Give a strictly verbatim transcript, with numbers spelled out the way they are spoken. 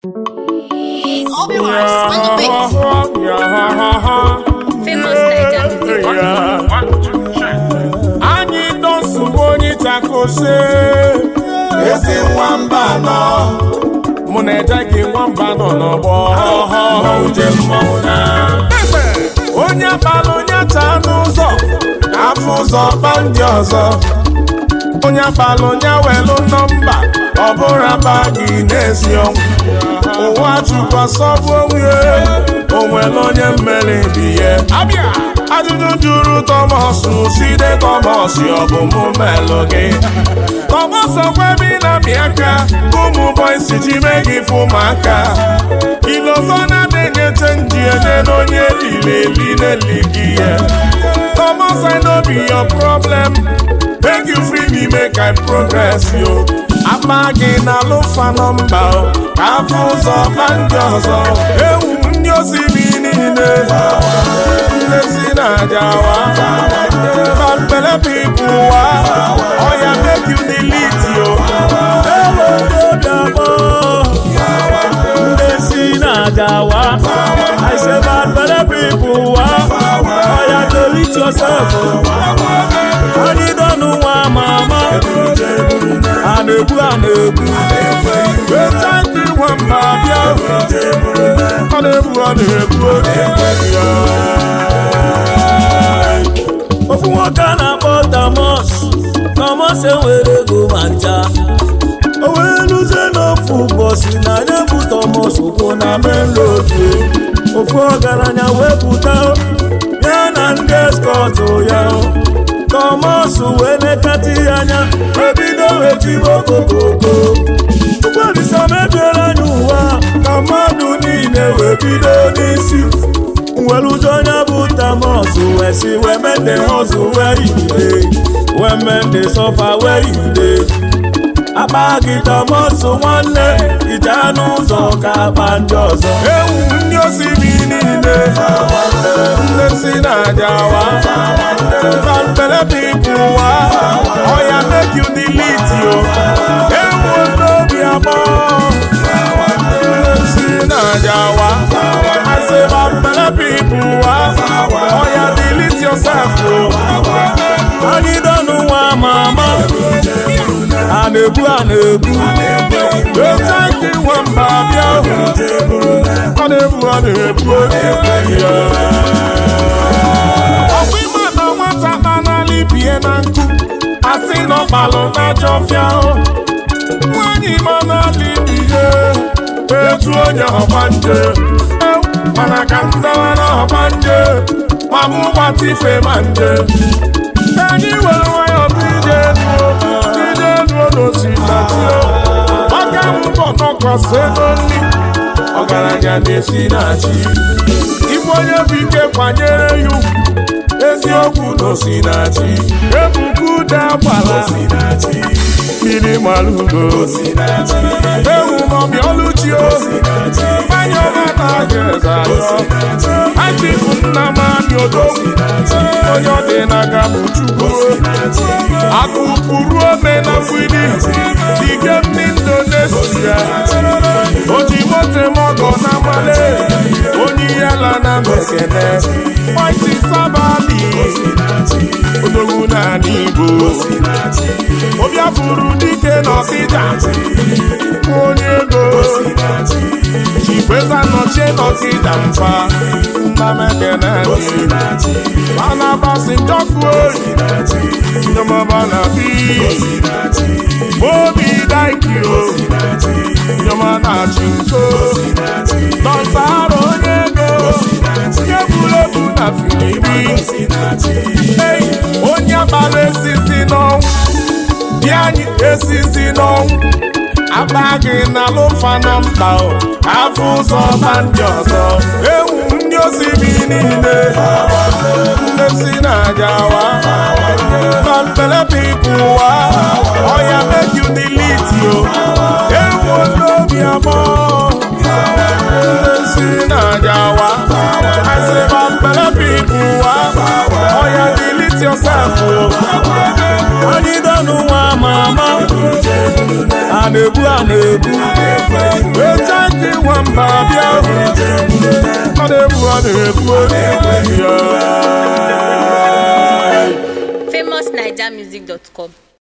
Obi-Wan on the beat. Famous Naija music. Anyị dọsụ onye takose ezi nwamba nọ mụ na-eje gị nwamba nọ n'ọgbọ uje mmọnwụ na onye abalị onye taa n'ụzọ afọ ụzọ kpa ndị ọzọ onye abalị onye welu nọmba ọ bụrụ aba gị n'ezi ọnwụ ụwa chukwa sọbụ onwe onwere onye mmeri dị ya ajụjụ juru Thomas side Thomas ọ bụ mụ melụ gị Thomas ọgwebi na bịaka ụmụ boys ji mee gị fụmaka ilozo na-adịghị chenji enye n'onye lileli n'eli gị ya Thomas I know be your problem make you free me make I progress yo akpa gị na alụfa nọmba ka afọ ụzọ ma ndị ọzọ ewu ndị osimiri niile ndezi na-ajawa bambele pipu wa oya make you delete yo ewu obiabo ndezi na-ajawa I say bambele pipu wa oya delete yourself anyị dọnụ nwa mama a na-egbu a na-egbu weta ndị nwamba bịa ọ na-egbu ọ na-egbu ofu nwoke a na-akpọ Thomas Thomas enwere ego ma ncha o wee luzie n'ofu ụbọchị na anya bụ Thomas ụkwụ na main road ofu ọgaranya wepụta ya na ndị escort ya Thomas wee nekati anya ebido wetibo kokoko ụgbọelisa mebiere anya ụwa ka mmadụ niile wee bido n'isi nwelujo onye bụ Thomas wee si wee mende hustle where you dey wee mende suffer where you dey akpa gị Thomas nwanne ije n'ụzọ ka akpa ndị ọzọ ewu ndị osimiri niile ndị si na-ajawa bambele pipu wa oya make you delete yo ewu n'obi abọ ndị si na-ajawa I say bambele pipu wa oya delete yourself yo anyị dọnụ nwa mama a na-egbu a na-egbu weta ndị nwamba bịa ọ na-egbu a na-egbu ọkwa ịma na nwata kpanala ibie na nkụ asị na ọkpalụ na jọfịa nwanyị manala ibie etu onye ọgbanje mana ka nzawa na ọgbanje ma mụ gbata ife ma nje ka anyị were nwayọ bụ ije maka mbọ nọkọsị ego nri ọgaranya na-esi na-achị ife onye bụ ike kwanyere ya ugwu eziokwu n'osi na-achị ebuka ude agbara mmiri mara ugo ewu maọbụ ọlụchi mmanya ọma na-aga eze atọ achịfụ nna m amị odogwu onye ọ dị n'aka bụ Chukwu akụkpụrụ ome na mgbidi ike ndị Indonesia o ji mote mọgọ na male onye yala na mekene Whitey Sabali odogwu n'ala Igbo obiafuru dike n'Ọkịja onye ego Chikweza nọchie n'Ọkịja mfa nnamekene mana basi njọkụ oyi nyomaba na bi obi daikio nyoma na chinko nọsara onye ego egwuregwu na filibi ei onye agbara esisi n'ọnwụ bịa anyị esisi n'ọnwụ akpa gị na alụfa nọmba afọ ụzọ ma ndị ọzọ ewu ndị osimiri niile ndị si na-ajawa bambele pipu wa oya make you delete yo ewu n'obi abọ ndị si na-ajawa I say bambele pipu wa oya delete yourself yo Samidonu nwa mama a na-ebu a na-ebu echanti nwamba bịa a na-ebu a na-ebu famous niger music dot com